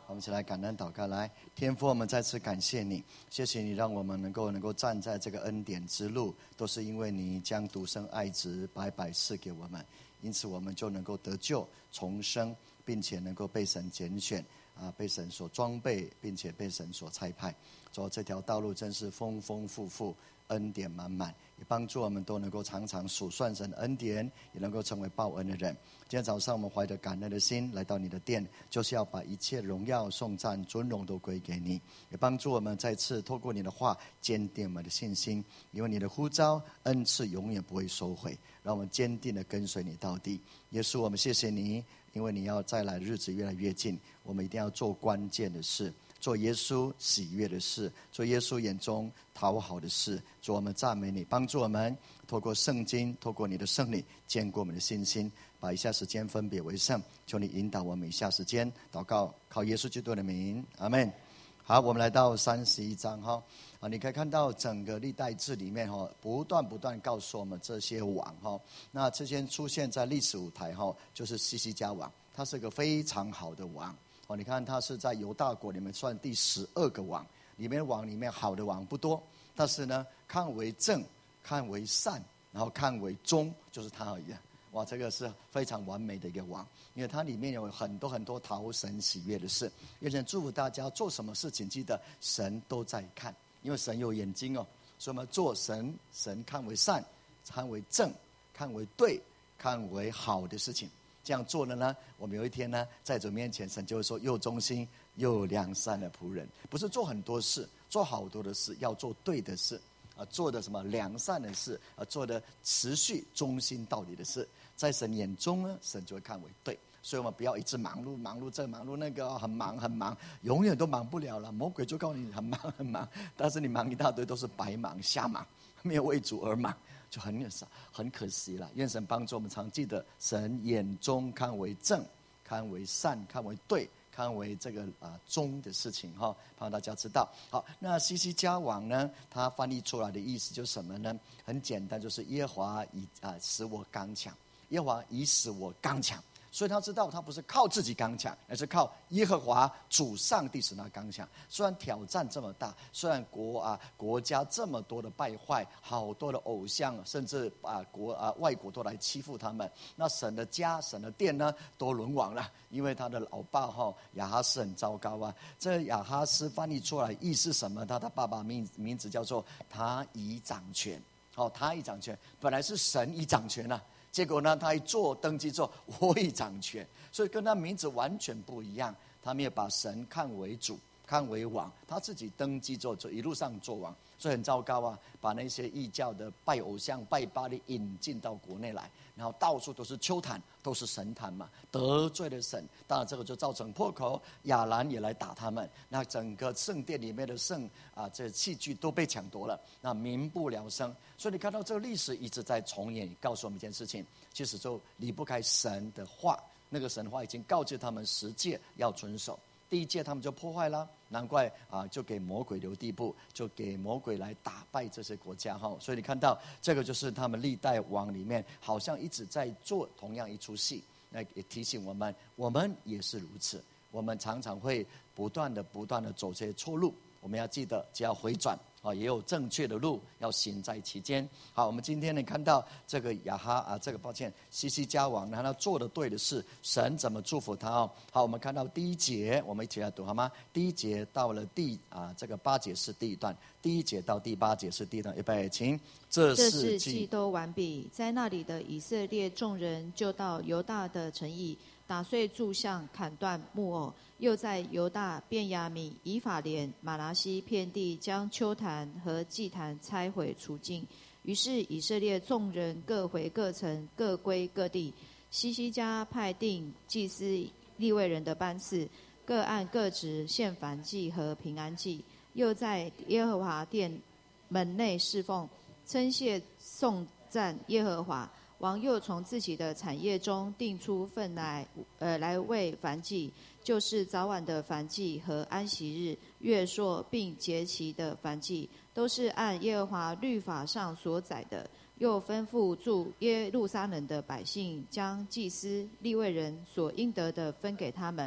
我们一起来感恩祷告。来，天父，我们再次感谢你，谢谢你让我们能够站在这个恩典之路，都是因为你将独生爱子白白赐给我们，因此我们就能够得救重生，并且能够被神拣选被神所装备，并且被神所差派。主，这条道路真是丰丰富富，恩典满满，也帮助我们都能够常常数算神的恩典，也能够成为报恩的人。今天早上我们怀着感恩的心来到你的殿，就是要把一切荣耀颂赞尊荣都归给你，也帮助我们再次透过你的话坚定我们的信心，因为你的呼召恩赐永远不会收回，让我们坚定的跟随你到底。耶稣，我们谢谢你，因为你要再来的日子越来越近，我们一定要做关键的事，做耶稣喜悦的事，做耶稣眼中讨好的事。主，我们赞美你，帮助我们透过圣经，透过你的圣灵坚固我们的信心，把以下时间分别为圣。求你引导我们以下时间祷告，靠耶稣基督的名，阿们。好，我们来到31章你可以看到整个历代志里面不断告诉我们这些王那之前出现在历史舞台就是西西家王，他是个非常好的王你看他是在犹大国里面算第12个王，里面王里面好的王不多，但是呢看为正，看为善，然后看为忠，就是他而已。哇，这个是非常完美的一个王，因为它里面有很多讨神喜悦的事。愿神祝福大家做什么事情，记得神都在看，因为神有眼睛所以我们做神看为善，看为正，看为对，看为好的事情。这样做了呢，我们有一天呢，在主面前，神就会说又忠心又良善的仆人。不是做很多事，做好多的事，要做对的事做的什么良善的事做的持续忠心到底的事，在神眼中呢，神就会看为对。所以我们不要一直忙碌这忙碌那个很忙，永远都忙不了了。魔鬼就告诉你很忙，但是你忙一大堆都是白忙瞎忙，没有为主而忙，就很可惜了。愿神帮助我们常记得，神眼中看为正，看为善，看为对，看为这个忠的事情让大家知道。好，那西西家王呢，他翻译出来的意思就是什么呢？很简单，就是耶和华使我刚强，耶和华已使我刚强。所以他知道他不是靠自己刚强，而是靠耶和华主上帝使他刚强。虽然挑战这么大，虽然国家这么多的败坏，好多的偶像，甚至外国都来欺负他们，那神的家神的殿呢都沦亡了，因为他的老爸亚哈斯很糟糕这亚哈斯翻译出来意思什么？他的爸爸名字叫做他已掌权他已掌权，本来是神已掌权结果呢，他一登基之后，我已掌权，所以跟他名字完全不一样。他没有把神看为主，看为王，他自己登基之后就一路上做王，所以很糟糕把那些异教的拜偶像、拜巴力引进到国内来，然后到处都是丘坛，都是神坛嘛，得罪了神。当然这个就造成破口，亚兰也来打他们，那整个圣殿里面的这器具都被抢夺了，那民不聊生。所以你看到这个历史一直在重演，告诉我们一件事情，其实就离不开神的话。那个神的话已经告诫他们10诫要遵守，第1诫他们就破坏了，难怪就给魔鬼留地步，就给魔鬼来打败这些国家所以你看到这个就是他们历代王里面好像一直在做同样一出戏，那也提醒我们，我们也是如此，我们常常会不断的走这些错路，我们要记得只要回转也有正确的路要行在其间。好，我们今天呢看到这个西西家王他做的对的事，神怎么祝福他好，我们看到第1节，我们一起来读好吗？第1节到了这个8节是第一段，第1节到第8节是第一段。预备，请。 这事既都完毕，在那里的以色列众人就到犹大的城邑，打碎柱像，砍断木偶，又在犹大、便雅悯、以法莲、马拿西遍地将丘坛和祭坛拆毁除尽。于是以色列众人各回各城，各归各地。西西家派定祭司利未人的班次，各按各职献燔祭和平安祭，又在耶和华殿门内侍奉，称谢颂赞耶和华。王又从自己的产业中定出份来为燔祭，就是早晚的燔祭和安息日、月朔并节期的燔祭，都是按耶和华律法上所载的。又吩咐住耶路撒冷的百姓，将祭司利未人所应得的分给他们，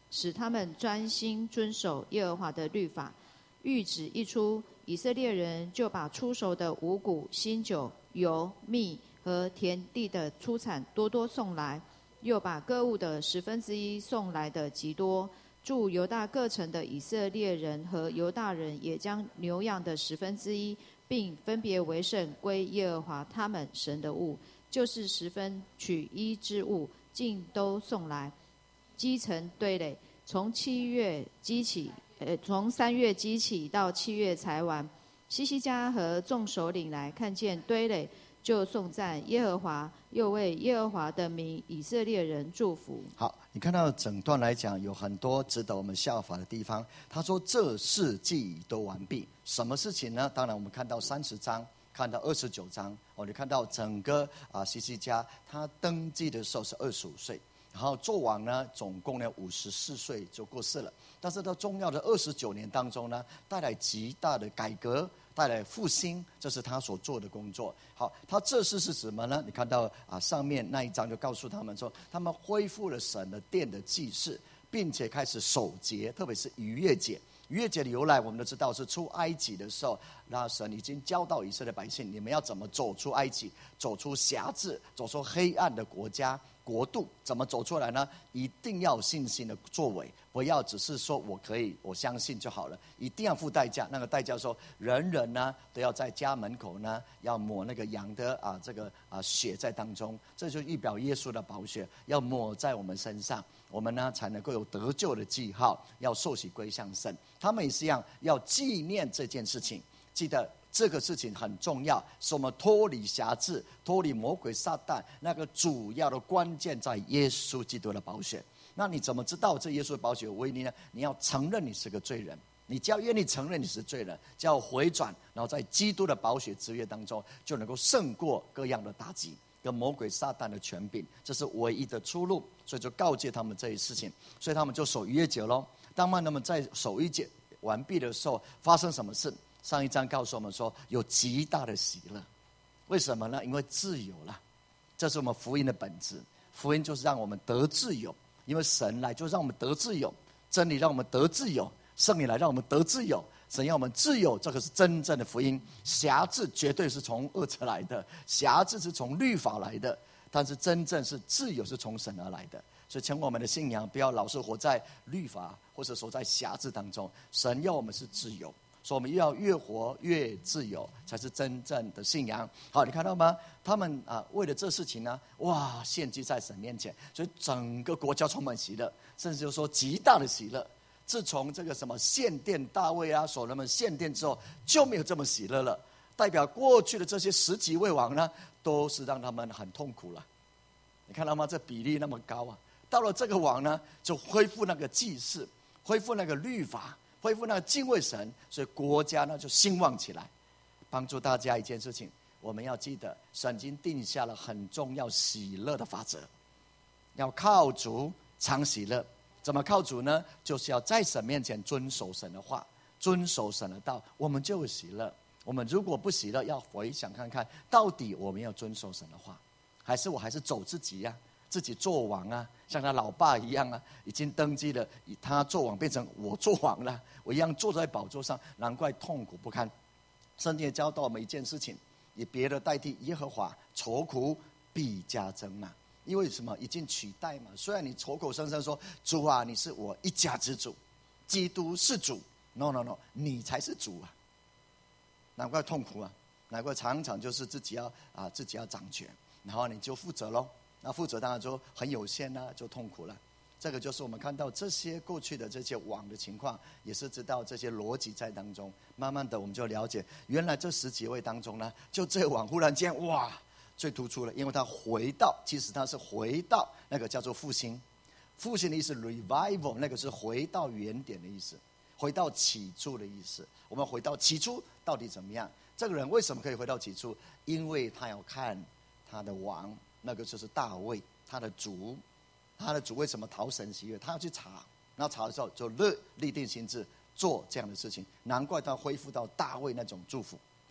使他们专心遵守耶和华的律法。谕旨一出，以色列人就把出熟的五谷、新酒、油、蜜和田地的出产多多送来，又把各物的1/10送来的极多。住犹大各城的以色列人和犹大人也将牛羊的1/10，并分别为圣归耶和华他们神的物，就是10分取一之物，尽都送来，积成堆垒。从3月积起到7月才完。希西家和众首领来看见堆垒，就颂赞耶和华，又为耶和华的名以色列人祝福。 好，你看到整段来讲有很多值得我们效法的地方。他说这事既都完毕，什么事情呢？当然我们看到30章，看到29章，你看到整个希西家他登基的时候是25岁，然后做王呢总共呢54岁就过世了。但是到重要的29年当中呢，带来极大的改革，带来复兴，这是他所做的工作。好，他这事是什么呢？你看到上面那一章就告诉他们说，他们恢复了神的殿的祭祀，并且开始守节，特别是逾越节。逾越节的由来我们都知道，是出埃及的时候，那神已经教导以色列百姓，你们要怎么走出埃及，走出辖制，走出黑暗的国度。怎么走出来呢？一定要有信心的作为，不要只是说我可以，我相信就好了，一定要付代价。那个代价说，人人呢都要在家门口呢要抹那个羊的血在当中，这就预表耶稣的宝血要抹在我们身上，我们呢才能够有得救的记号，要受洗归向神。他们也是一样，要纪念这件事情，记得这个事情很重要，是我们脱离辖制、脱离魔鬼撒旦那个主要的关键在耶稣基督的宝血。那你怎么知道这耶稣的宝血有威力呢？你要承认你是个罪人，你只要愿意承认你是罪人，只要回转，然后在基督的宝血之约当中，就能够胜过各样的打击跟魔鬼撒旦的权柄，这是唯一的出路。所以就告诫他们这一事情，所以他们就守逾越节咯。当他们在守逾越节完毕的时候，发生什么事？上一章告诉我们说，有极大的喜乐。为什么呢？因为自由了，这是我们福音的本质。福音就是让我们得自由，因为神来就让我们得自由，真理让我们得自由，圣灵来让我们得自由。神要我们自由，这个是真正的福音。辖制绝对是从恶者来的，辖制是从律法来的，但是真正是自由是从神而来的。所以成为我们的信仰，不要老是活在律法或者活在辖制当中。神要我们是自由，所以我们要越活越自由，才是真正的信仰。好，你看到吗？他们为了这事情呢，哇，献祭在神面前，所以整个国家充满喜乐，甚至就说极大的喜乐。自从这个什么献殿大卫所罗门献殿之后，就没有这么喜乐了。代表过去的这些10几位王呢，都是让他们很痛苦了。你看到吗？这比例那么高啊！到了这个王呢，就恢复那个祭祀，恢复那个律法，恢复那个敬畏神，所以国家呢就兴旺起来。帮助大家一件事情，我们要记得，神已经定下了很重要喜乐的法则，要靠主常喜乐。怎么靠主呢？就是要在神面前遵守神的话，遵守神的道，我们就会喜乐。我们如果不喜乐，要回想看看，到底我们要遵守神的话，还是我还是走自己自己做王像他老爸一样已经登基了，他做王变成我做王了，我一样坐在宝座上，难怪痛苦不堪。圣经也教导我们一件事情，以别的代替耶和华，愁苦必加增因为什么？已经取代嘛。虽然你口口声声说主你是我一家之主，基督是主， no， 你才是主难怪痛苦难怪常常就是自己要掌权，然后你就负责咯。那负责当然就很有限就痛苦了。这个就是我们看到这些过去的这些王的情况，也是知道这些逻辑在当中。慢慢的我们就了解，原来这10几位当中呢，就这王忽然间最突出了，因为他回到，其实他是回到那个叫做复兴。复兴的意思 revival， 那个是回到原点的意思，回到起初的意思。我们回到起初到底怎么样？这个人为什么可以回到起初？因为他要看他的王，那个就是大卫，他的主为什么讨神喜悦？他要去查，然后查的时候就立定心志做这样的事情。难怪他恢复到大卫那种祝福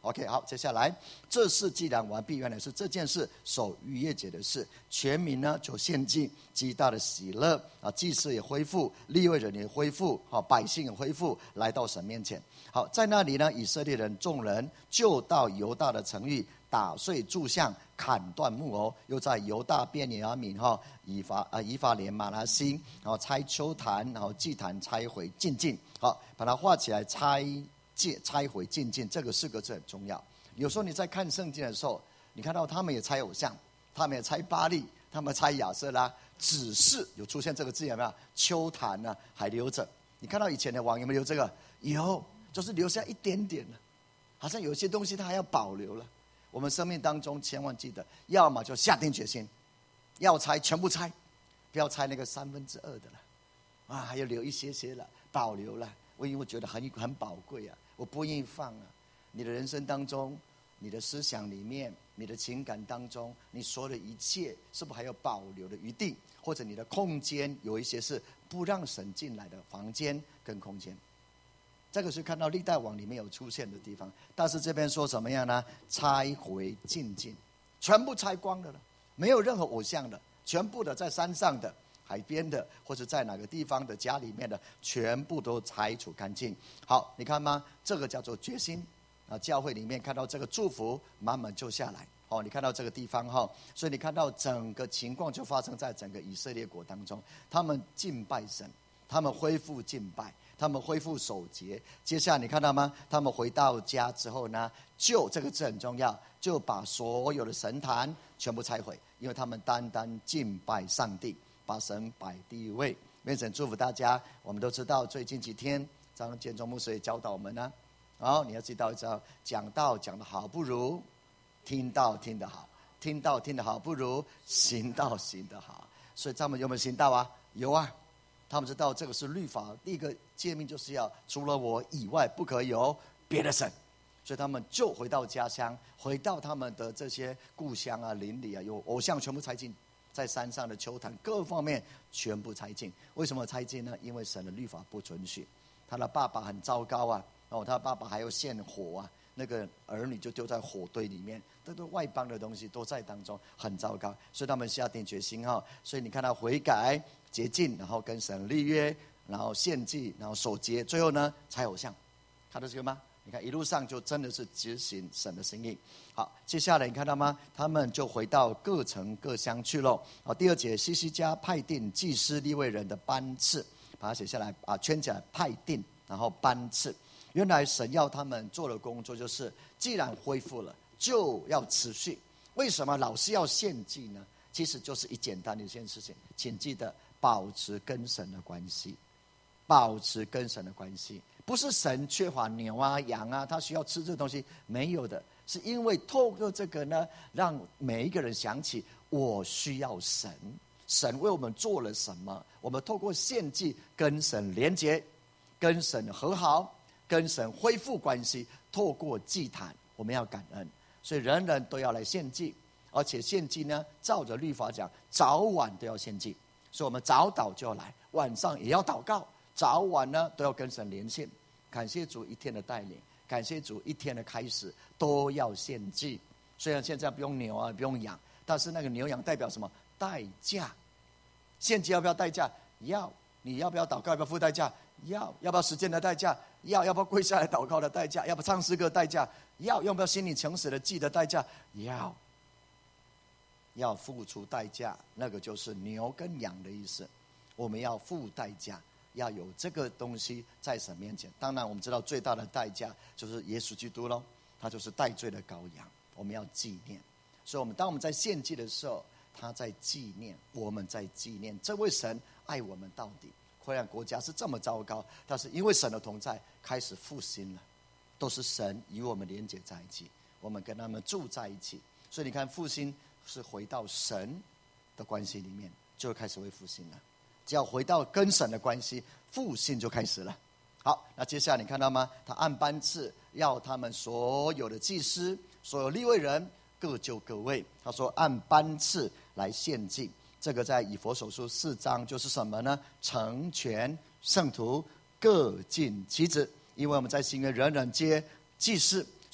OK， 好，接下来这事既然完毕，原来是这件事守逾越节的事，全民呢就献祭，极大的喜乐啊，祭司也恢复，利未人也恢复，好，百姓也恢复，来到神面前。好，在那里呢，以色列人众人就到犹大的城邑，打碎柱像，砍断木偶，又在犹大便雅悯以法莲马拿西，然后拆丘坛，然后祭坛拆毁净尽，好，把它画起来拆毁净尽，这个4个字很重要。有时候你在看圣经的时候，你看到他们也拆偶像，他们也拆巴力，他们拆亚瑟拉，只是有出现这个字有没有？丘坛呢还留着。你看到以前的王有没有留这个？有，就是留下一点点了，好像有些东西他还要保留了。我们生命当中千万记得，要么就下定决心，要拆全部拆，不要拆那个2/3的了，啊，还要留一些些了，保留了。因为我觉得很宝贵啊，我不愿意放啊。你的人生当中，你的思想里面，你的情感当中，你所有的一切，是不是还有保留的余地？或者你的空间有一些是不让神进来的房间跟空间？这个是看到历代王里面有出现的地方。但是这边说什么样呢？拆毁净尽，全部拆光了，没有任何偶像的，全部的在山上的、海边的，或者在哪个地方的家里面的，全部都拆除干净。好，你看吗？这个叫做决心啊！教会里面看到这个祝福慢慢就下来。哦，你看到这个地方所以你看到整个情况就发生在整个以色列国当中。他们敬拜神，他们恢复敬拜，他们恢复守节。接下来你看到吗？他们回到家之后呢，就这个字很重要，就把所有的神坛全部拆毁，因为他们单单敬拜上帝，把神摆第一位。愿神祝福大家。我们都知道最近几天张建中牧师也教导我们呢，你要知道讲道讲得好不如听道听得好，听道听得好不如行道行得好。所以他们有没有行道啊？有啊。他们知道这个是律法，第一个诫命就是要除了我以外不可有别的神。所以他们就回到家乡，回到他们的这些故乡啊、邻里啊，有偶像全部拆尽，在山上的丘坛各方面全部拆尽。为什么拆尽呢？因为神的律法不准许。他的爸爸很糟糕啊，他爸爸还要献火啊，那个儿女就丢在火堆里面，这都外邦的东西都在当中，很糟糕。所以他们下定决心所以你看到悔改、洁净，然后跟神立约，然后献祭，然后守节，最后呢拆偶像。看到这个吗？你看一路上就真的是执行神的心意。好，接下来你看到吗？他们就回到各城各乡去了。好，第2节，西西家派定祭司利未人的班次，把它写下来圈起来，派定，然后班次。原来神要他们做的工作就是，既然恢复了，就要持续。为什么老是要献祭呢？其实就是简单的一件事情，请记得保持跟神的关系，保持跟神的关系。不是神缺乏牛啊羊啊，他需要吃这个东西，没有的，是因为透过这个呢，让每一个人想起我需要神，神为我们做了什么，我们透过献祭跟神连结，跟神和好，跟神恢复关系。透过祭坛我们要感恩，所以人人都要来献祭，而且献祭呢，照着律法讲，早晚都要献祭。所以我们早祷就要来，晚上也要祷告，早晚呢都要跟神连线。感谢主一天的带领，感谢主一天的开始，都要献祭。虽然现在不用牛啊，不用羊，但是那个牛羊代表什么？代价。献祭要不要代价？要。你要不要祷告？要不要付代价？要。要不要时间的代价？要。要不要跪下来祷告的代价？要不要唱诗歌的代价？要。要不要心里诚实的祭的代价？要。要付出代价，那个就是牛跟羊的意思。我们要付代价，要有这个东西在神面前。当然我们知道最大的代价就是耶稣基督咯，他就是代罪的羔羊，我们要纪念。所以当我们在献祭的时候，他在纪念，我们在纪念这位神爱我们到底。虽然国家是这么糟糕，但是因为神的同在，开始复兴了，都是神与我们连结在一起，我们跟他们住在一起。所以你看，复兴是回到神的关系里面，就开始会复兴了。只要回到跟神的关系，复兴就开始了。好，那接下来你看到吗？他按班次要他们所有的祭司、所有利未人各就各位。他说按班次来献祭。这个在以弗所书4章就是什么呢？成全圣徒，各尽其职。因为我们在新约人人皆祭司，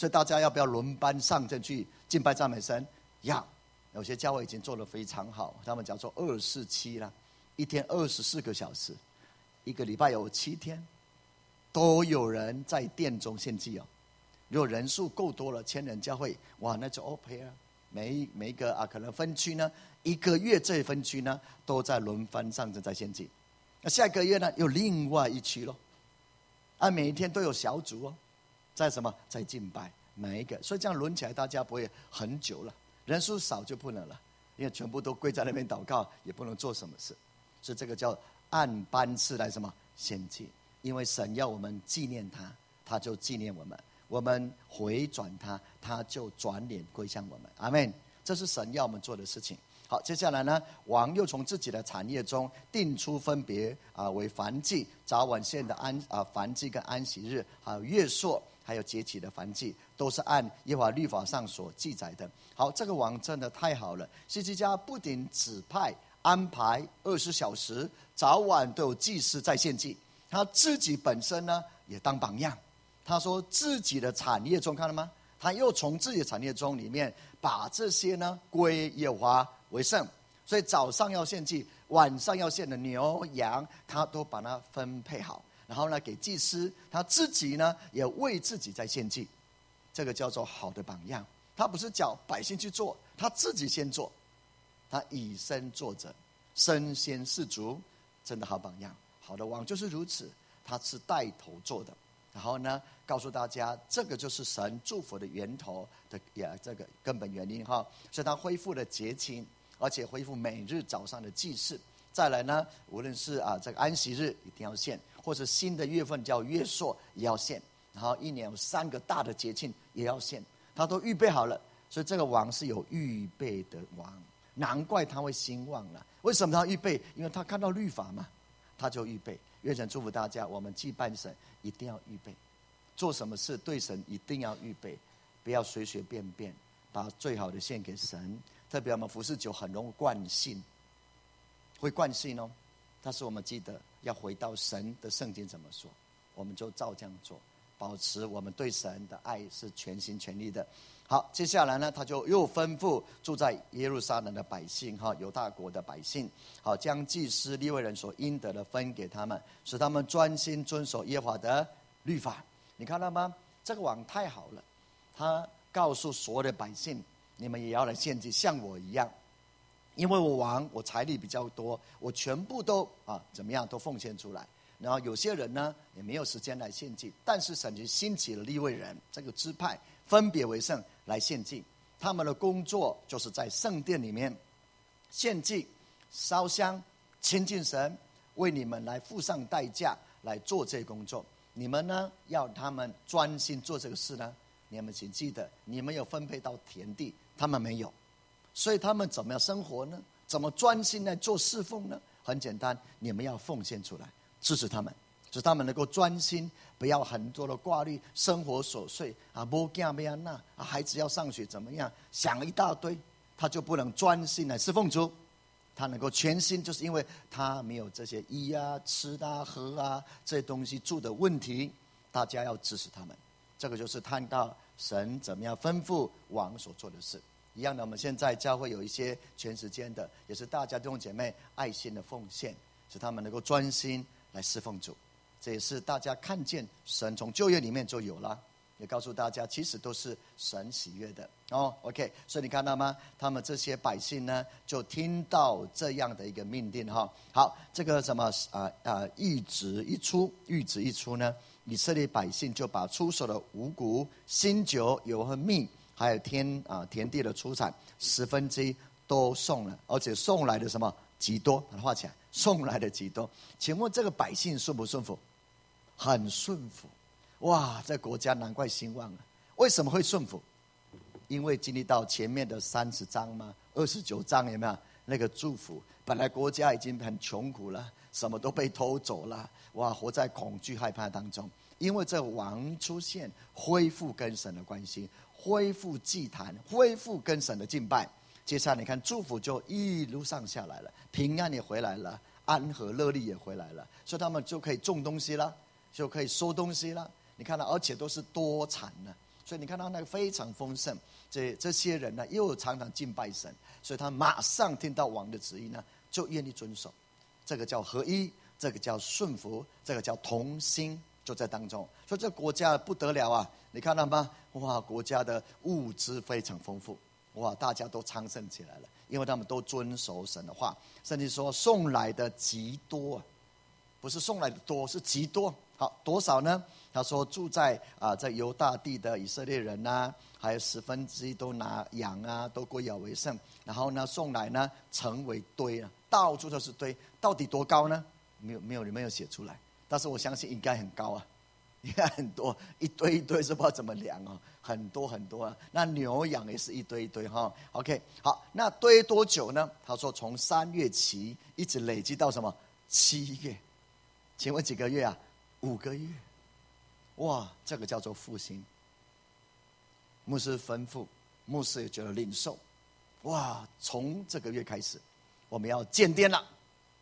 所以大家要不要轮班上阵去敬拜赞美神？要。有些教会已经做得非常好，他们叫做247啦，一天24个小时，一个礼拜有7天，都有人在殿中献祭哦。如果人数够多了，1000人教会，哇，那就 OK 了。每一个可能分区呢，1个月这分区呢都在轮番上阵在献祭，那下个月呢有另外一区咯，每一天都有小组哦，在什么在敬拜每一个，所以这样轮起来大家不会很久了，人数少就不能了，因为全部都跪在那边祷告，也不能做什么事，所以这个叫按班次来什么献祭，因为神要我们纪念他，他就纪念我们。我们回转他，他就转脸归向我们。阿们。这是神要我们做的事情。好，接下来呢，王又从自己的产业中定出分别为燔祭、早晚献的燔祭跟安息日，还有月朔，还有节期的燔祭，都是按耶和华律法上所记载的。好，这个王真的太好了。希西家不仅指派安排20小时，早晚都有祭司在献祭，他自己本身呢也当榜样。他说自己的产业中，看到吗？他又从自己的产业中里面把这些呢归耶和华为圣，所以早上要献祭，晚上要献的牛羊，他都把它分配好，然后呢给祭司，他自己呢也为自己在献祭，这个叫做好的榜样。他不是叫百姓去做，他自己先做，他以身作则，身先士卒，真的好榜样。好的王就是如此，他是带头做的。然后呢，告诉大家，这个就是神祝福的源头的这个根本原因哈。所以他恢复了节期，而且恢复每日早上的祭祀。再来呢，无论是这个安息日一定要献，或者新的月份叫月朔也要献。然后一年有3个大的节庆也要献，他都预备好了。所以这个王是有预备的王，难怪他会兴旺了。为什么他预备？因为他看到律法嘛，他就预备。愿神祝福大家，我们祭拜神一定要预备，做什么事对神一定要预备，不要随随便便把最好的献给神。特别我们服侍久很容易惯性，会惯性哦。但是我们记得要回到神的圣经怎么说，我们就照这样做，保持我们对神的爱是全心全力的。好，接下来呢，他就又吩咐住在耶路撒冷的百姓犹大国的百姓，好，将祭司利未人所应得的分给他们，使他们专心遵守耶和华的律法。你看到吗？这个王太好了，他告诉所有的百姓，你们也要来献祭，像我一样，因为我王，我财力比较多，我全部都怎么样都奉献出来。然后有些人呢也没有时间来献祭，但是神就兴起了利未人这个支派，分别为圣来献祭。他们的工作就是在圣殿里面献祭、烧香、亲近神，为你们来付上代价来做这工作。你们呢要他们专心做这个事呢，你们请记得，你们有分配到田地，他们没有，所以他们怎么样生活呢？怎么专心来做侍奉呢？很简单，你们要奉献出来支持他们，使他们能够专心，不要很多的挂虑，生活琐碎没干没那孩子要上学怎么样，想一大堆，他就不能专心来侍奉主。他能够全心，就是因为他没有这些衣吃喝这些东西住的问题，大家要支持他们。这个就是看到神怎么样吩咐王所做的事。一样的，我们现在教会有一些全时间的，也是大家弟兄姐妹爱心的奉献，使他们能够专心来侍奉主。这也是大家看见神从旧约里面就有了，也告诉大家其实都是神喜悦的OK， 所以你看到吗？他们这些百姓呢就听到这样的一个命令好，这个什么谕旨一出呢，以色列百姓就把出手的五谷、新酒、油和蜜，还有田地的出产1/10都送了，而且送来的什么极多，把它画起来，送来的极多。请问这个百姓顺不顺服？很顺服。哇，这国家难怪兴旺了。为什么会顺服？因为经历到前面的30章嘛，29章有没有那个祝福？本来国家已经很穷苦了，什么都被偷走了，哇，活在恐惧害怕当中。因为这王出现，恢复跟神的关系，恢复祭坛，恢复跟神的敬拜。接下来你看祝福就一路上下来了，平安也回来了，安和乐利也回来了，所以他们就可以种东西了，就可以收东西了。你看到，而且都是多产的， 所以你看到那个非常丰盛。这些人呢，又常常敬拜神，所以他马上听到王的旨意呢，就愿意遵守。这个叫合一，这个叫顺服，这个叫同心，就在当中。所以这国家不得了啊！你看到吗？哇，国家的物资非常丰富，哇，大家都昌盛起来了，因为他们都遵守神的话。甚至说送来的极多啊，不是送来的多，是极多。好，多少呢？他说住在在犹大地的以色列人啊，还有1/10都拿羊啊，都归亚为圣。然后呢，送来呢成为堆了，到处都是堆。到底多高呢？没有写出来，但是我相信应该很高啊，应该很多，一堆一堆是不知道怎么量哦，很多很多啊。那牛羊也是一堆一堆哈。OK， 好，那堆多久呢？他说从3月起，一直累积到什么7月？请问几个月啊？5个月。哇，这个叫做复兴。牧师吩咐，牧师也觉得领受。哇，从这个月开始，我们要建殿了，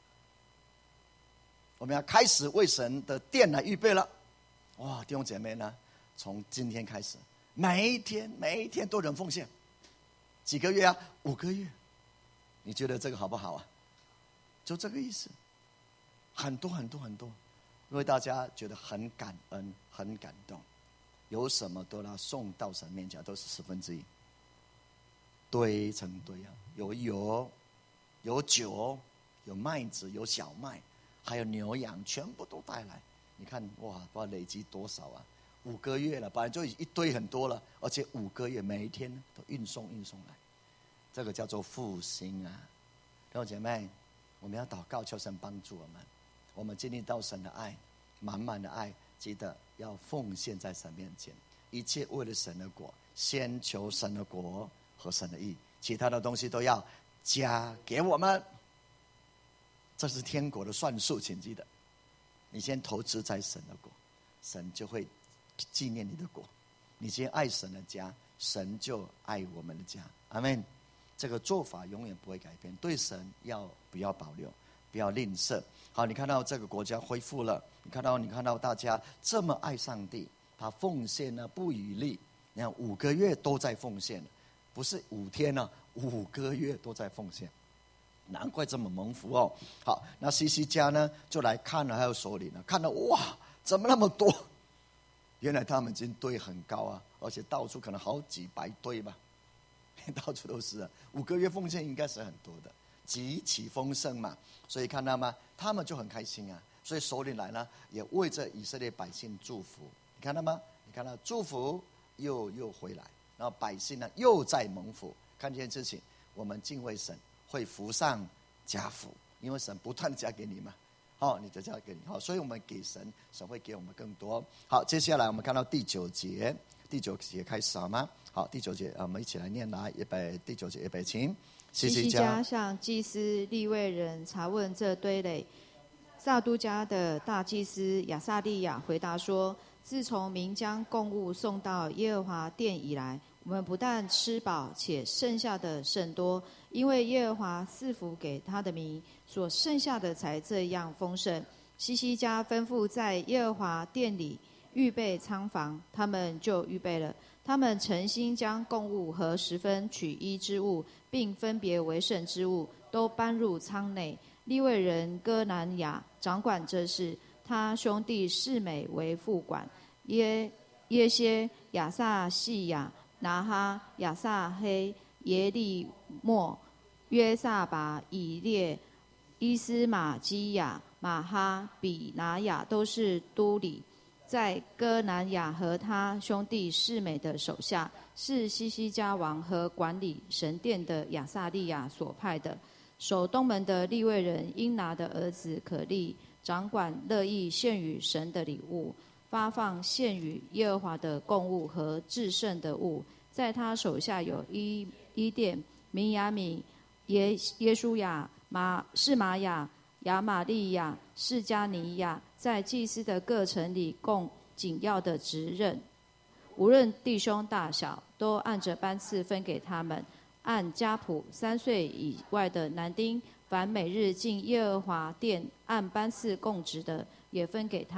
我们要开始为神的殿来预备了。哇，弟兄姐妹呢，从今天开始，每一天都能奉献。几个月啊？5个月。你觉得这个好不好啊？就这个意思，很多很多很多。因为大家觉得很感恩很感动，有什么都要送到神面前，都是1/10，堆成堆啊！有油，有酒，有麦子，有小麦，还有牛羊，全部都带来。你看哇，不知道累积多少啊！5个月了，本来就一堆很多了，而且5个月每一天都运送来，这个叫做复兴啊！弟兄姐妹，我们要祷告，求神帮助我们。我们经历到神的爱，满满的爱，记得要奉献在神面前，一切为了神的国，先求神的国和神的义，其他的东西都要加给我们。这是天国的算术，请记得，你先投资在神的国，神就会纪念你的国。你先爱神的家，神就爱我们的家。阿们。这个做法永远不会改变，对神不要保留，不要吝啬。好，你看到这个国家恢复了，你看到大家这么爱上帝，他奉献呢不遗力。你看5个月都在奉献，不是5天呢，5个月都在奉献，难怪这么蒙福哦。好，那西西家呢就来看了，还有首领呢，看了哇，怎么那么多？原来他们已经堆很高啊，而且到处可能好几百堆吧，到处都是啊。5个月奉献应该是很多的。极其丰盛嘛，所以看到吗？他们就很开心啊。所以首领来呢，也为着以色列百姓祝福。你看到吗？你看到祝福又回来，然后百姓呢又在蒙福。看这件事情，我们敬畏神会福上加福，因为神不断加给你嘛。好，你就加给你。好，所以我们给神，神会给我们更多。好，接下来我们看到第9节，第9节开始好吗？好，第9节，我们一起来念来，第9节预备，请。 西西家向祭司利未人查问这堆垒。撒都家的大祭司亚撒利雅回答说：自从民将供物送到耶和华殿以来，我们不但吃饱，且剩下的甚多，因为耶和华赐福给他的民，所剩下的才这样丰盛。西西家吩咐在耶和华殿里预备仓房，他们就预备了。他们诚心将供物和10分取一之物，并分别为圣之物，都搬入仓内。利未人哥南雅掌管这事，他兄弟示每为副管。耶歇、亚撒细亚、拿哈、亚撒黑、耶利末、约撒拔、以列、伊斯玛基亚、马哈、比拿雅都是都里。在哥南雅和他兄弟示每的手下，是西西家王和管理神殿的亚撒利雅所派的。守东门的利未人因拿的儿子可利掌管乐意献与神的礼物，发放献与耶和华的供物和至圣的物。在他手下有伊甸、明亚米、耶书亚、示玛雅、亚玛利亚、示加尼亚，在祭司的各城里供紧要的职任，无论弟兄大小，都按着班次分给他们。按家谱3岁以外的男丁，凡每日进耶和华殿按班次供职的，也分给他。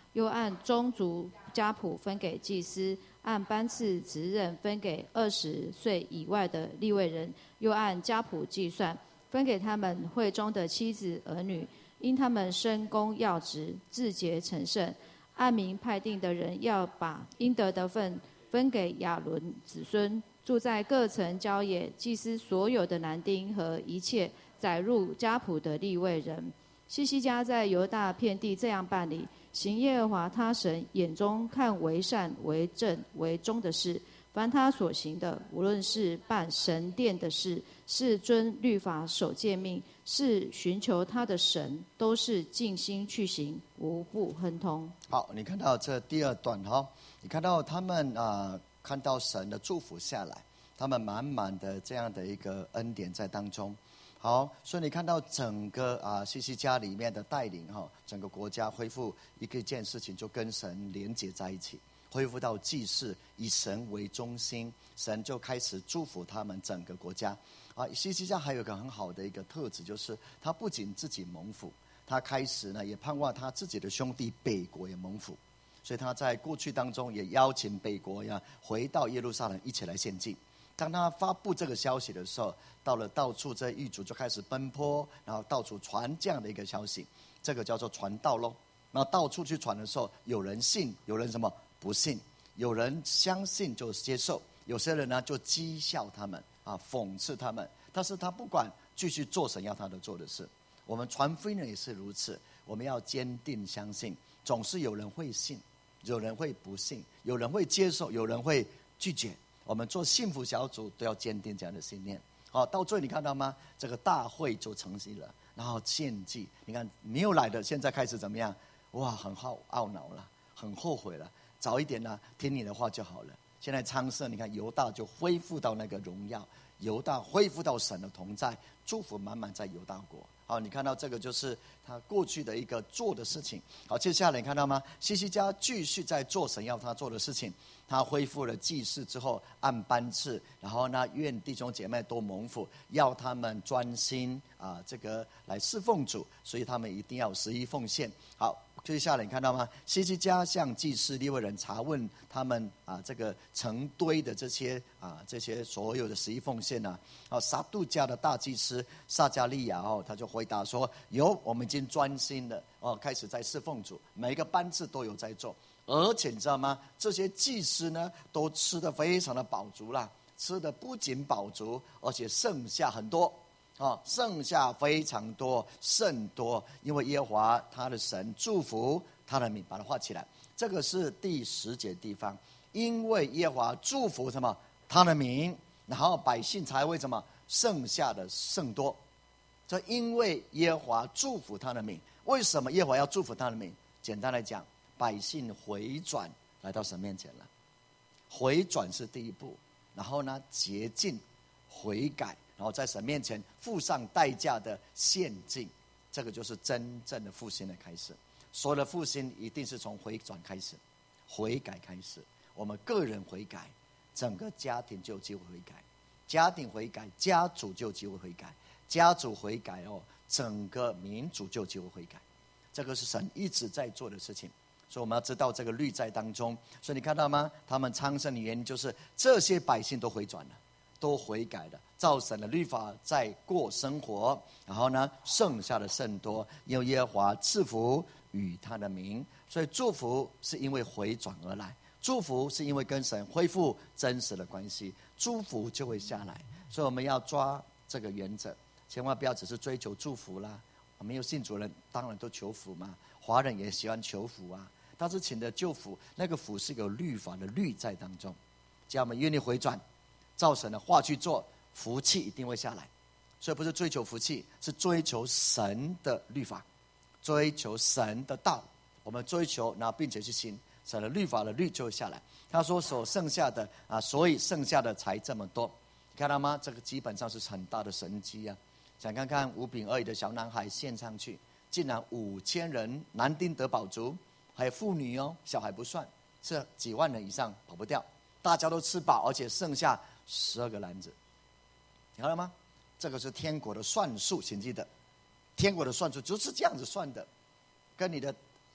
又按宗族家谱分给祭司，按班次职任分给20岁以外的利未人，又按家谱计算，分给他们会中的妻子儿女，因他们身公要职，自洁成圣。按名派定的人要把应得的份分给亚伦子孙，住在各城郊野，祭司所有的男丁和一切载入家谱的利未人。希西家在犹大遍地这样办理，行耶和华他神眼中看为善、为正、为忠的事。凡他所行的，无论是办神殿的事，是遵律法守诫命，是寻求他的神，都是尽心去行，无不亨通。 好，你看到这第二段你看到他们看到神的祝福下来，他们满满的这样的一个恩典在当中。好，所以你看到整个希西家里面的带领整个国家恢复一件事情，就跟神连结在一起，恢复到祭祀，以神为中心，神就开始祝福他们整个国家。希西家还有一个很好的一个特质，就是他不仅自己蒙福，他开始呢也盼望他自己的兄弟北国也蒙福，所以他在过去当中也邀请北国回到耶路撒冷一起来献祭。当他发布这个消息的时候，到处这狱卒就开始奔波，然后到处传这样的一个消息，这个叫做传道咯。然后到处去传的时候，有人信，有人什么不信，有人相信就接受，有些人呢就讥笑他们讽刺他们，但是他不管，继续做神要他的做的事。我们传福音也是如此，我们要坚定相信，总是有人会信，有人会不信，有人会接受，有人会拒绝。我们做幸福小组都要坚定这样的信念。到最后你看到吗？这个大会就成型了，然后献祭，你看没有来的现在开始怎么样？哇，很懊恼了，很后悔了，早一点听你的话就好了。现在昌盛，你看犹大就恢复到那个荣耀，犹大恢复到神的同在，祝福满满在犹大国。好，你看到这个就是他过去的一个做的事情。好，接下来你看到吗？希西家继续在做神要他做的事情。他恢复了祭祀之后，按班次，然后呢，愿弟兄姐妹都蒙福，要他们专心这个来侍奉主，所以他们一定要11奉献。好，接下来你看到吗？希西家向祭司利未人查问他们这个成堆的这些所有的11奉献撒杜家的大祭司撒加利亚他就回答说：我们已经专心了开始在侍奉主，每一个班次都有在做。而且你知道吗？这些祭司呢，都吃得非常的饱足啦，吃的不仅饱足，而且剩下很多剩下非常多，甚多。因为耶和华他的神祝福他的名，把它画起来。这个是第10节地方，因为耶和华祝福什么？他的名，然后百姓才会什么？剩下的甚多。这因为耶和华祝福他的名。为什么耶和华要祝福他的名？简单来讲，百姓回转来到神面前了，回转是第一步，然后呢洁净悔改，然后在神面前付上代价的献祭，这个就是真正的复兴的开始。所有的复兴一定是从回转开始，悔改开始。我们个人悔改，整个家庭就有机会悔改，家庭悔改，家族就有机会悔改，家族悔改整个民族就有机会悔改。这个是神一直在做的事情。所以我们要知道这个律在当中。所以你看到吗？他们昌盛的原因就是这些百姓都回转了，都悔改了，照神的律法在过生活，然后呢剩下的甚多，因为耶和华赐福与他的名。所以祝福是因为回转而来，祝福是因为跟神恢复真实的关系，祝福就会下来。所以我们要抓这个原则，千万不要只是追求祝福啦。没有信主人当然都求福嘛，华人也喜欢求福但是请的救福，那个福是有律法的律在当中。只要我们愿意回转，照神的话去做，福气一定会下来。所以不是追求福气，是追求神的律法，追求神的道。我们追求，然后并且去行神的律法的律就会下来。他说所剩下的所以剩下的才这么多，看到吗？这个基本上是很大的神迹想看看5饼2鱼的小男孩献上去，竟然5000人男丁得饱足，还有妇女小孩不算，是几万人以上跑不掉，大家都吃饱，而且剩下12个篮子。你看到吗？这个是天国的算术，请记得，天国的算术就是这样子算的，跟你的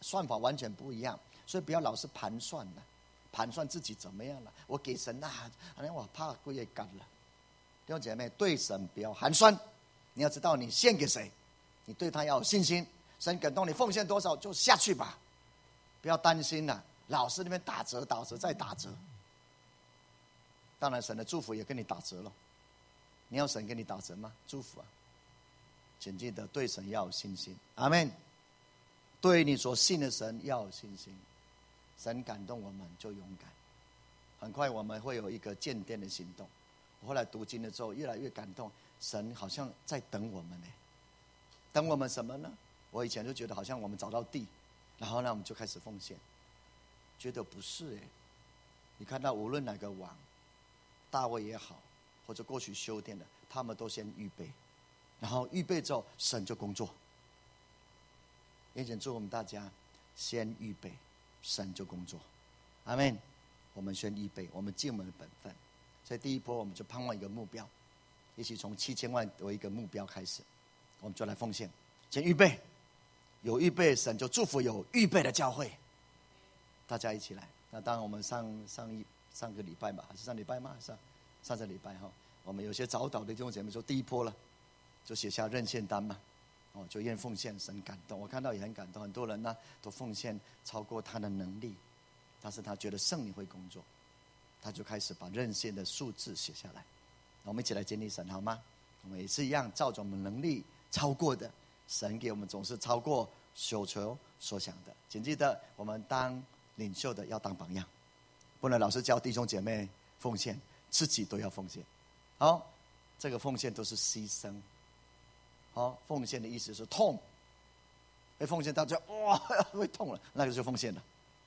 算法完全不一样，所以不要老是盘算了，盘算自己怎么样了。我给神啊，我怕归也干了。弟兄姐妹，对神不要寒酸，你要知道你献给谁，你对他要有信心。神感动你奉献多少就下去吧，不要担心了，老是那边打折再打折。当然神的祝福也跟你打折了，你要神给你打折吗？祝福啊！请记得对神要有信心，阿们。对你所信的神要有信心，神感动我们就勇敢。很快我们会有一个渐变的行动。我后来读经的时候越来越感动，神好像在等我们呢。等我们什么呢？我以前就觉得好像我们找到地，然后呢我们就开始奉献，觉得不是。你看到无论哪个王，大卫也好，或者过去修殿的，他们都先预备，然后预备之后神就工作。也请祝我们大家先预备，神就工作，阿们。我们先预备，我们尽我们的本分。所以第一波我们就盼望一个目标，也许从7000万为一个目标开始，我们就来奉献。先预备，有预备神就祝福有预备的教会，大家一起来。那当然我们上个礼拜吧，还是上礼拜吗？上个礼拜哈，我们有些早祷的弟兄姐妹说第一波了，就写下认献单嘛。就愿奉献，神感动，我看到也很感动。很多人呢都奉献超过他的能力，但是他觉得圣灵会工作，他就开始把认献的数字写下来。我们一起来经历神好吗？我们也是一样，照着我们能力超过的，神给我们总是超过所求所想的。请记得，我们当领袖的要当榜样，不能老是教弟兄姐妹奉献，自己都要奉献。好，这个奉献都是牺牲。好，奉献的意思是痛，被奉献到最后哇会痛了，那个就奉献了。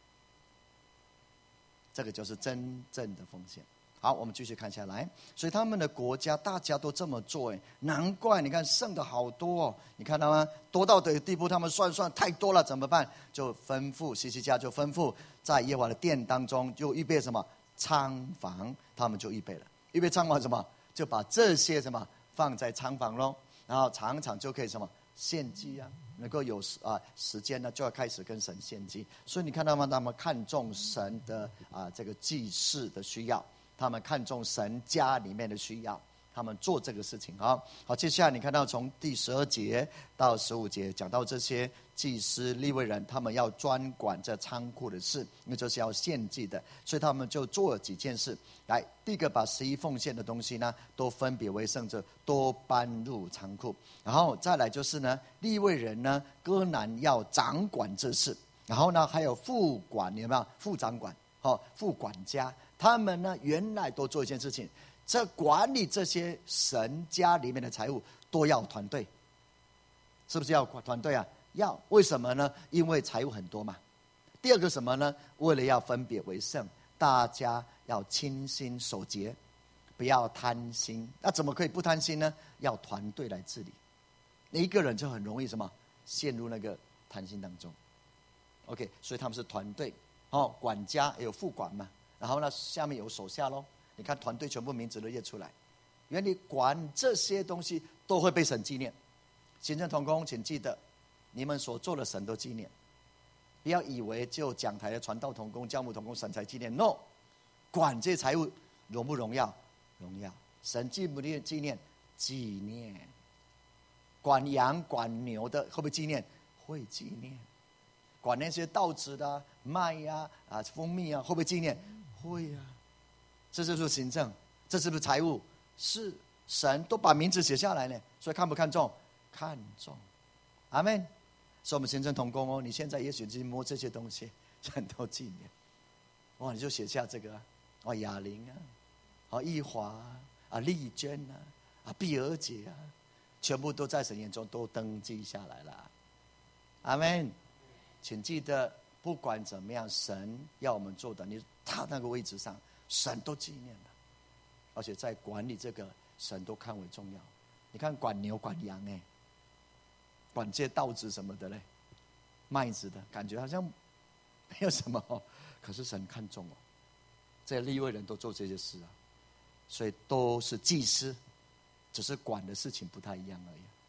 这个就是真正的奉献。好，我们继续看下来。所以他们的国家大家都这么做，难怪你看剩的好多你看到吗？多到的地步，他们算太多了，怎么办？就吩咐希西家就吩咐在耶和华的殿当中就预备什么仓房，他们就预备了。预备仓房什么？就把这些什么放在仓房咯。然后常常就可以什么献祭啊，能够有时间呢，就要开始跟神献祭。所以你看到吗？他们看重神的这个祭祀的需要，他们看重神家里面的需要，他们做这个事情啊。好，接下来你看到从第12节到15节讲到这些祭司利未人，他们要专管这仓库的事，因为这是要献祭的，所以他们就做了几件事。来，第一个把11奉献的东西呢，都分别为圣者，都搬入仓库。然后再来就是呢，利未人呢，歌南要掌管这事。然后呢，还有副管，有没有？副掌管，副管家，他们呢原来都做一件事情，这管理这些神家里面的财物都要团队，是不是要团队啊？要，为什么呢？因为财物很多嘛。第二个什么呢？为了要分别为圣，大家要清心守节，不要贪心。那怎么可以不贪心呢？要团队来治理。你一个人就很容易什么陷入那个贪心当中。OK， 所以他们是团队管家也有副管嘛，然后呢下面有手下咯。你看团队全部名字都列出来，原来管这些东西都会被神纪念。行政同工，请记得，你们所做的神都纪念，不要以为就讲台的传道同工、教牧同工神才纪念 ，no， 管这些财物荣不荣耀？荣耀。神纪不纪念？纪念。管羊管牛的会不会纪念？会纪念。管那些稻子的麦呀蜂蜜啊，会不会纪念？会啊。这就是行政，这是不是财务？是。神都把名字写下来呢，所以看不看重？看重。阿们。所以我们行政同工你现在也许去摸这些东西，很多纪念。哇，你就写下这个雅玲易华丽娟碧儿姐全部都在神眼中都登记下来了。阿们。请记得，不管怎么样，神要我们做的，你他那个位置上，神都纪念了。而且在管理这个，神都看为重要。你看管牛管羊管这些稻子什么的嘞，麦子的感觉好像没有什么可是神看重这些利未人都做这些事所以都是祭司，只是管的事情不太一样而已。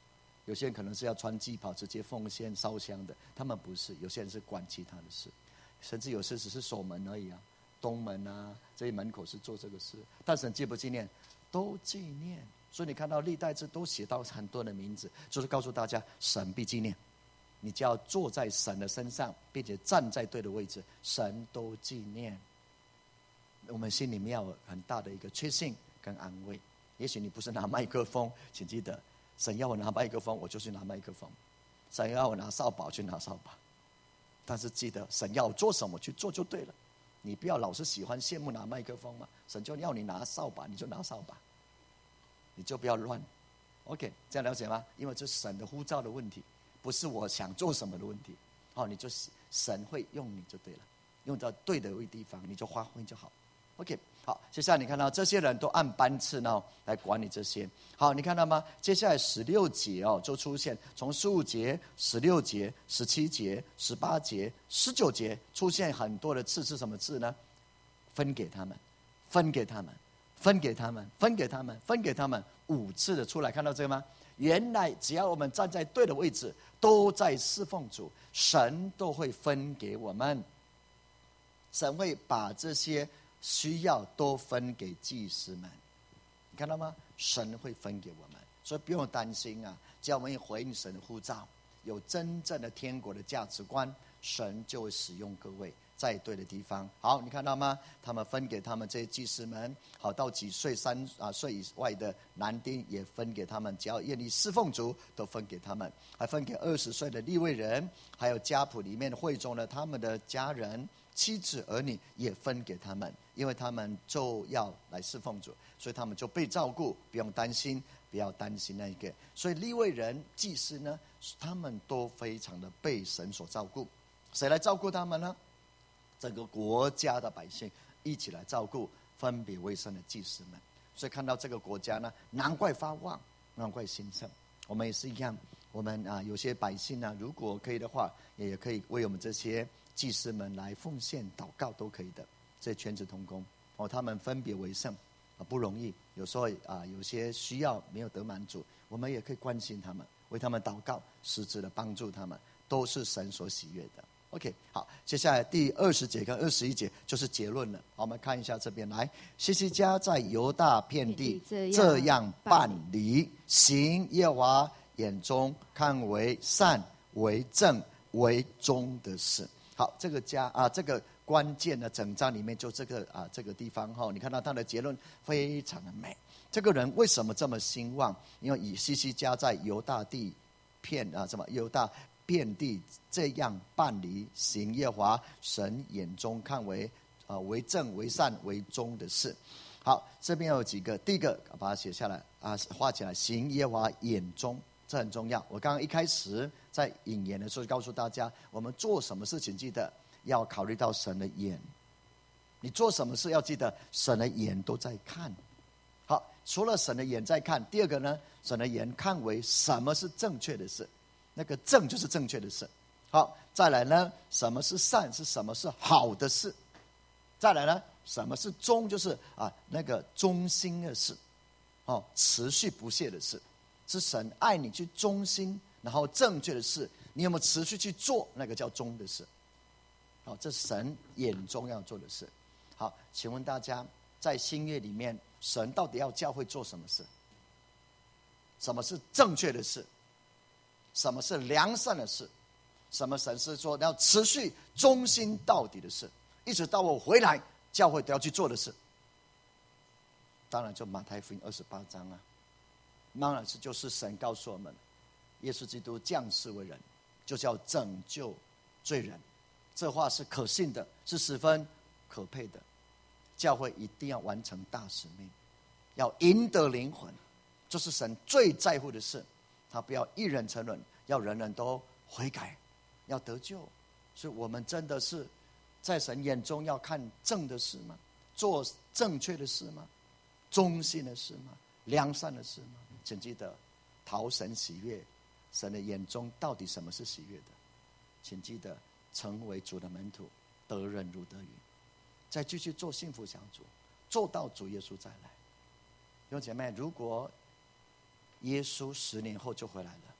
有些人可能是要穿祭袍直接奉献烧香的，他们不是，有些人是管其他的事，甚至有时只是守门而已啊，东门啊这些门口是做这个事，但神纪不纪念？都纪念。所以你看到历代志都写到很多的名字，就是告诉大家神必纪念，你就要坐在神的身上，并且站在对的位置，神都纪念。我们心里面要有很大的一个确信跟安慰。也许你不是拿麦克风，请记得神要我拿麦克风，我就去拿麦克风；神要我拿扫把，去拿扫把。但是记得神要我做什么去做就对了，你不要老是喜欢羡慕拿麦克风嘛，神就要你拿扫把，你就拿扫把，你就不要乱。 OK， 这样了解吗？因为这是神的呼召的问题，不是我想做什么的问题。你就神会用你就对了，用到对的地方你就发挥就好。 OK， 好，接下来你看到这些人都按班次呢来管理这些。好，你看到吗？接下来16节就出现，从15节、16节、17节、18节、19节出现很多的字，是什么字呢？分给他们，分给他们，分给他们，分给他们，分给他们，5次的出来，看到这个吗？原来只要我们站在对的位置，都在侍奉主，神都会分给我们，神会把这些需要都分给祭司们，你看到吗？神会分给我们，所以不用担心啊。只要我们回应神的呼召，有真正的天国的价值观，神就会使用各位在对的地方。好，你看到吗？他们分给他们这些祭司们，好，到几岁3岁以外的男丁也分给他们，只要愿意侍奉主都分给他们，还分给20岁的利未人，还有家谱里面会中的他们的家人、妻子儿女也分给他们，因为他们就要来侍奉主，所以他们就被照顾，不用担心，不要担心那个。所以利未人、祭司呢，他们都非常的被神所照顾。谁来照顾他们呢？整个国家的百姓一起来照顾分别为圣的祭司们。所以看到这个国家呢，难怪发旺，难怪兴盛。我们也是一样，我们有些百姓呢，如果可以的话，也可以为我们这些祭司们来奉献祷告，都可以的。这全职同工他们分别为圣不容易，有时候有些需要没有得满足，我们也可以关心他们，为他们祷告，实质的帮助他们，都是神所喜悦的。OK， 好，接下来第20节跟21节就是结论了。好，我们看一下这边来，希西家在犹大遍地这样办理，行耶和华眼中看为善、为正、为忠的事。好，这个家这个关键的整章里面就这个地方你看到他的结论非常的美。这个人为什么这么兴旺？因为以希西家在犹大地犹大遍地这样办理，行耶和华神眼中看为为正、为善、为忠的事。好，这边有几个，第一个把它写下来画起来，行耶和华眼中，这很重要。我刚刚一开始在引言的时候告诉大家，我们做什么事情记得要考虑到神的眼，你做什么事要记得神的眼都在看。好，除了神的眼在看，第二个呢，神的眼看为什么是正确的事，那个正就是正确的事。好，再来呢，什么是善，是什么是好的事。再来呢，什么是忠，就是那个忠心的事持续不懈的事，是神爱你去忠心，然后正确的事你有没有持续去做，那个叫忠的事。好，这是神眼中要做的事。好，请问大家在新约里面，神到底要教会做什么事？什么是正确的事？什么是良善的事？什么神是说要持续忠心到底的事，一直到我回来，教会都要去做的事？当然就马太福音28章当然是就是神告诉我们，耶稣基督降世为人，就是要拯救罪人。这话是可信的，是十分可佩的。教会一定要完成大使命，要赢得灵魂，这是神最在乎的事。他不要一人沉沦，要人人都悔改，要得救。所以我们真的是在神眼中要看正的事吗？做正确的事吗？忠心的事吗？良善的事吗？请记得讨神喜悦，神的眼中到底什么是喜悦的？请记得成为主的门徒，得人如得鱼，再继续做幸福小组，做到主耶稣再来。弟兄姐妹，如果耶稣10年后就回来了，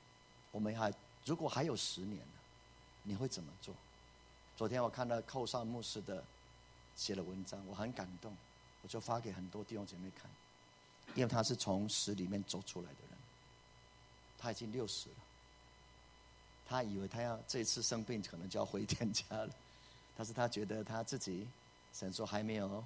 我们如果还有10年呢，你会怎么做？昨天我看到寇少牧师的写了文章，我很感动，我就发给很多弟兄姐妹看，因为他是从死里面走出来的人，他已经60了，他以为他这一次生病可能就要回天家了，但是他觉得他自己，神说还没有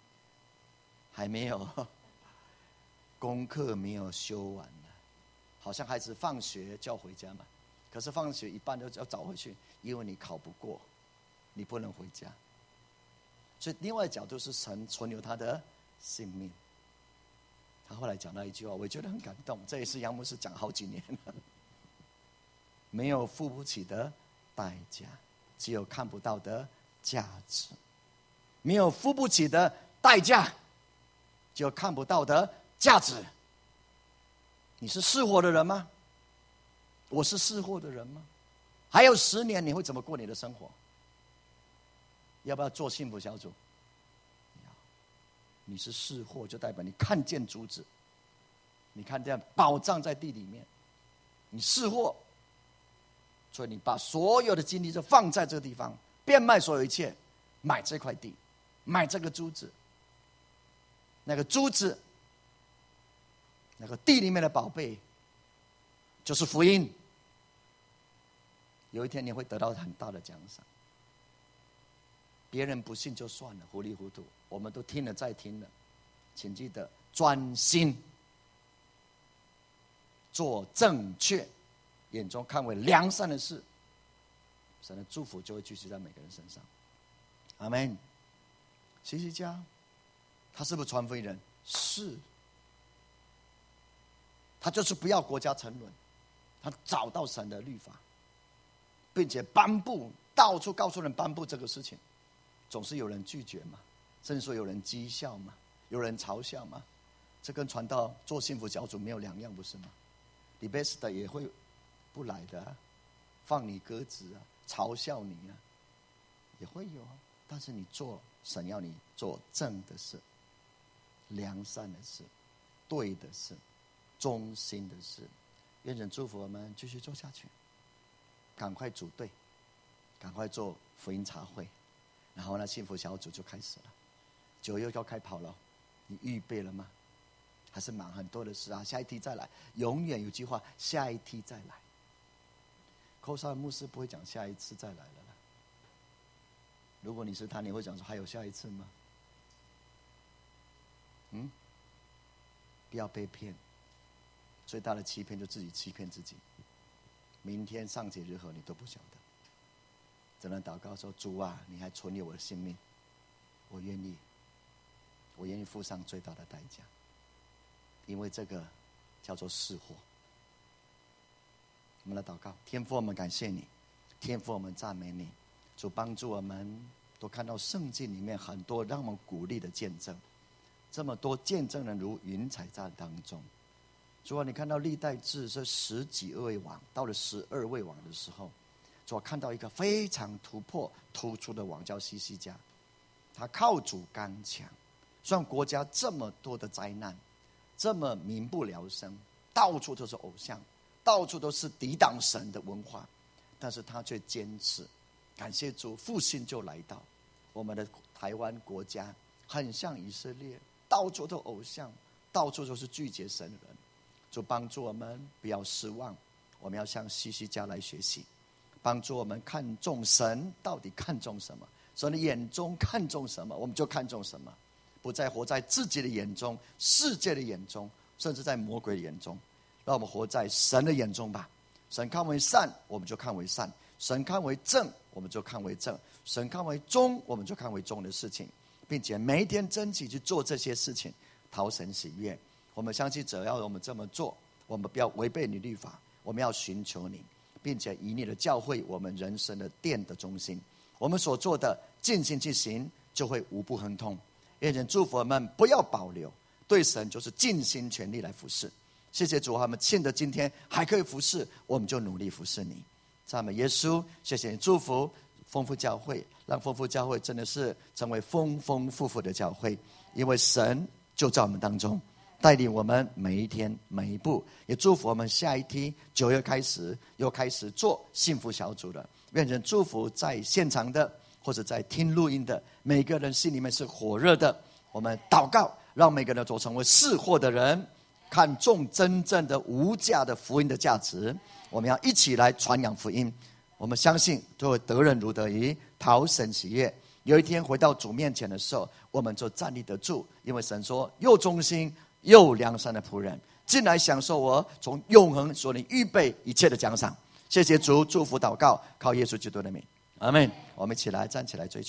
功课没有修完呢，好像孩子放学就要回家嘛，可是放学一半就要找回去，因为你考不过，你不能回家。所以另外角度是神存留他的性命。他后来讲到一句话，我觉得很感动，这也是杨牧师讲好几年了。没有付不起的代价，只有看不到的价值。没有付不起的代价，只有看不到的价值。你是是货的人吗？我是是货的人吗？还有10年，你会怎么过你的生活？要不要做幸福小组？你是是货，就代表你看见珠子，你看见宝藏在地里面，你是货，所以你把所有的精力就放在这个地方，变卖所有一切，买这块地，买这个珠子。那个珠子，那个地里面的宝贝，就是福音。有一天你会得到很大的奖赏。别人不信就算了，糊里糊涂，我们都听了再听了，请记得专心做正确眼中看为良善的事，神的祝福就会继续在每个人身上。阿们。希西家他是不是传福音人？是。他就是不要国家沉沦，他找到神的律法，并且颁布，到处告诉人颁布这个事情。总是有人拒绝嘛，甚至说有人讥笑嘛，有人嘲笑嘛，这跟传道做幸福小组没有两样，不是吗？你贝斯的也会不来的啊，放你鸽子啊，嘲笑你啊，也会有啊。但是你做神要你做正的事、良善的事、对的事、忠心的事。愿神祝福我们继续做下去，赶快组队，赶快做福音茶会。然后呢，幸福小组就开始了，9月要开跑了，你预备了吗？还是忙很多的事啊？下一梯再来，永远有句话，下一梯再来。寇少牧师不会讲下一次再来了啦。如果你是他，你会讲说还有下一次吗？不要被骗，最大的欺骗就自己欺骗自己。明天上节如何你都不晓得。只能祷告说：主啊，你还存留我的性命，我愿意付上最大的代价，因为这个叫做是货。我们来祷告。天父，我们感谢你，天父，我们赞美你，主帮助我们都看到圣经里面很多让我们鼓励的见证，这么多见证人如云彩在当中。主啊，你看到历代志这10几位王，到了12位王的时候，主看到一个非常突出的王叫希西家，他靠主刚强，虽然国家这么多的灾难，这么民不聊生，到处都是偶像，到处都是抵挡神的文化，但是他却坚持。感谢主，复兴就来到我们的台湾国家，很像以色列，到处都偶像，到处都是拒绝神人。主帮助我们不要失望，我们要向希西家来学习，帮助我们看重神到底看重什么，神的眼中看重什么，我们就看重什么，不再活在自己的眼中、世界的眼中，甚至在魔鬼的眼中。让我们活在神的眼中吧。神看为善，我们就看为善；神看为正，我们就看为正；神看为忠，我们就看为忠的事情，并且每一天争取去做这些事情，讨神喜悦。我们相信只要我们这么做，我们不要违背你律法，我们要寻求你，并且以你的教会我们人生的殿的中心，我们所做的尽心去行，就会无不亨通。愿神祝福我们，不要保留，对神就是尽心全力来服侍。谢谢主，我们欠的今天还可以服侍，我们就努力服侍你。赞美耶稣，谢谢你祝福丰富教会，让丰富教会真的是成为丰丰富富的教会，因为神就在我们当中。 带领我们每一天每一步，也祝福我们下一梯9月开始又开始做幸福小组了。愿神祝福在现场的或者在听录音的每个人心里面是火热的。我们祷告，让每个人都成为识货的人，看重真正的无价的福音的价值。我们要一起来传扬福音，我们相信就会得人如得鱼，讨神喜悦。有一天回到主面前的时候，我们就站立得住，因为神说又忠心又良善的仆人，进来享受我从永恒所里预备一切的奖赏。谢谢主，祝福祷告，靠耶稣基督的名，阿们。我们一起来站起来追求。